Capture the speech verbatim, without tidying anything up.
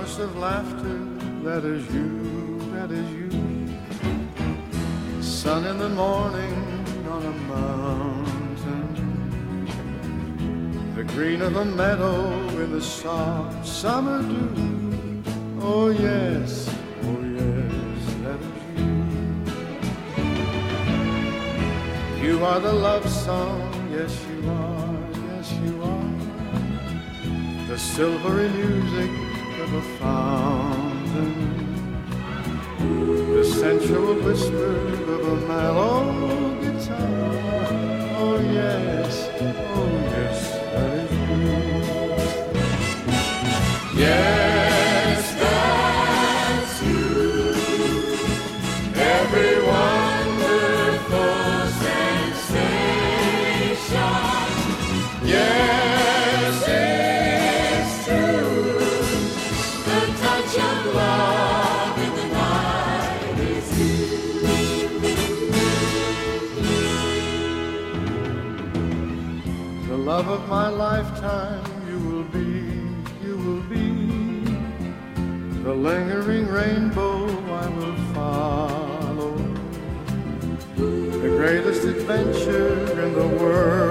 burst of laughter, that is you, that is you. Sun in the morning on a mountain, the green of a meadow in the soft summer dew. Oh yes, oh yes, that is you. You are the love song, yes you are, yes you are. The silvery music of a fountain, the sensual whisper of a mellow guitar. Oh yes, oh yes, that is you. Yes, that's you. Every wonderful sensation. Yes, it's true. The touch of love in the night is you. The love of my lifetime you will be, you will be. The lingering rainbow I will follow. The greatest adventure in the world